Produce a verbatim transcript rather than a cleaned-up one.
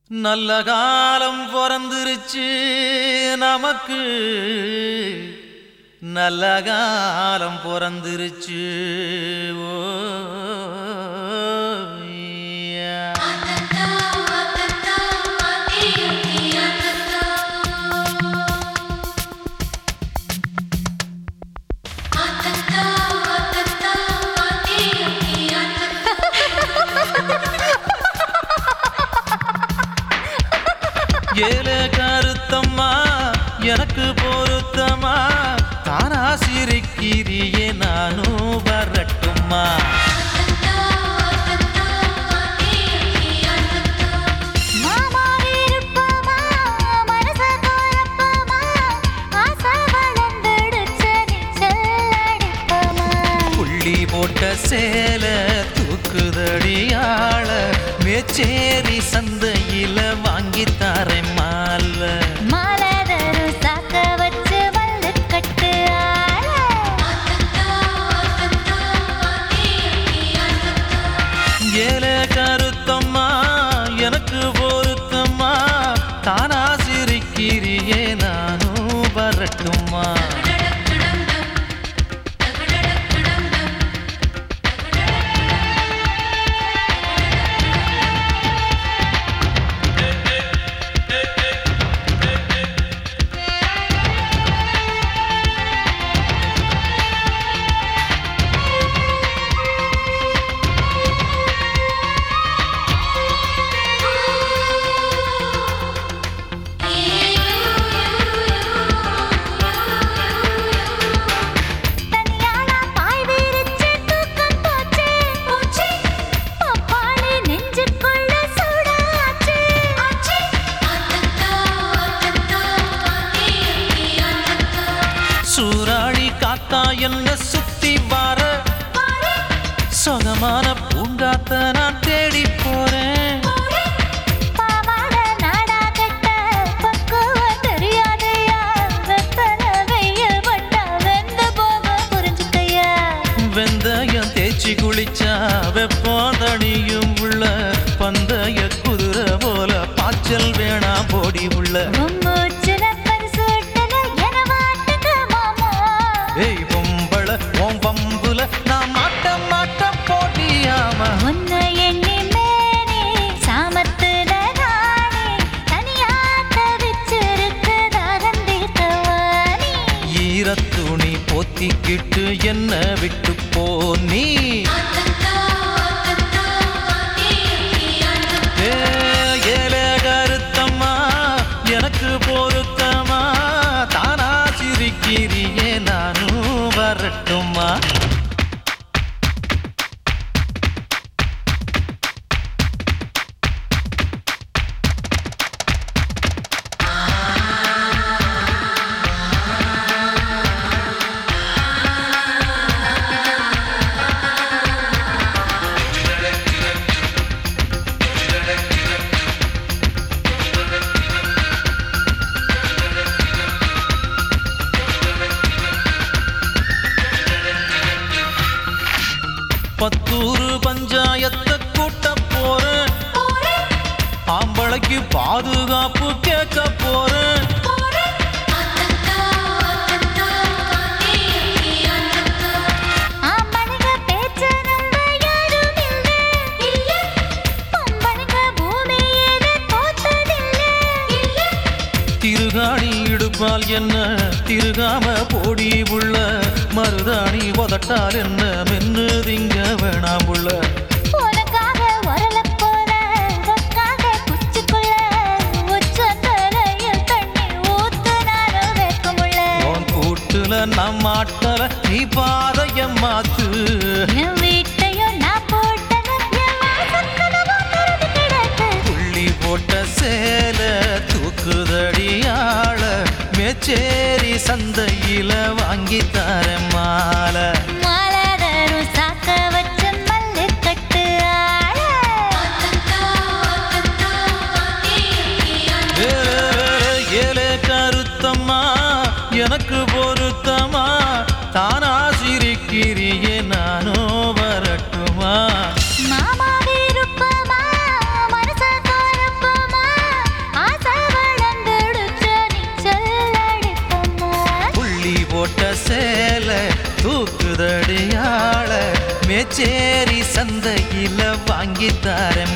நல்ல காலம் பிறந்துருச்சு நமக்கு, நல்ல காலம் பிறந்துருச்சு. ஓ ஏல கருத்தம்மா எனக்கு பொருத்தம்மா, தானா சிரிக்கிறியே நானும் வரட்டுமா? புள்ளி போட்ட சேல தூக்குதடியாள மேச்சேரி சந்தையில வாங்கி தாரேன் மால. மாலதரு சாக்க வச்சு வல்லு கட்டு ஆள. ஏல கருத்தம்மா எனக்கு பொருத்தம்மா, தானா சிரிக்கிறியே நானும் வரட்டுமா? சூறாளி காத்தா என்ன சுத்தி வார, சொகமான பூங்காத்த நான் தேடி போறேன். பாவாட நாடா கட்ட பக்குவ தெரியாதையா, வெத்தல வெயில் பட்டா வெந்து போக புரிஞ்சுக்கையா. வெந்தயம் தேய்ச்சி குளிச்சா வெப்பம் தனியும் உள்ள, பந்தய குதிரை போல பாய்ச்சல் வேணா போடி உள்ள. ஏய் பொம்பள ஓம் பம்புல நான் மாட்ட மாட்ட போட்டியாம. உன்னை எண்ணி மேனி சாமத்துல ராணி, தனியா தவிச்சிருக்கு தாகந்தி தவானி. ஈரத்துணி போத்திக்கிட்டு என்ன விட்டு போ நீ. ஏல கருத்தம்மா எனக்கு பொருத்தமா, தானா சிரிக்கிறியே நானும் வரட்டுமா? பத்தூரு பஞ்சாயத்தை கூட்ட போறேன், ஆம்பளைக்கு பாதுகாப்பு கேட்க போறேன். திருகாணி இடுப்பால் என்ன திருகாம போடி உள்ள, மருதாணி உதட்டால் என்ன மென்னு திங்க வேணாம் உள்ள. உனக்காக வரல போல உனக்காக குச்சிக்குள்ள, உச்ச தலையில் தண்ணி ஊத்துனாலும் வேக்கமுள்ள. உன் கூட்டுல நம் மாட்டல நீ பாதைய மாத்து. என் வீட்டையும் நான் போட்டன என் வாசக்கதவோ திறந்து கிடக்கு. புள்ளி போட்ட சேல தூக்குதடியாள மேச்சேரி சந்தையில வாங்கி தாரேன் மால. மாலதரு சாக்க வச்சு மல்லு கட்டு ஆள. ஏல கருத்தம்மா எனக்கு பொருத்தமா, தானா சிரிக்கிறியே நானும் வரட்டுமா? மாமா விருப்பமா மனச கோரப்பமா. மேச்சேரி சந்தையில வாங்கி தாரேன்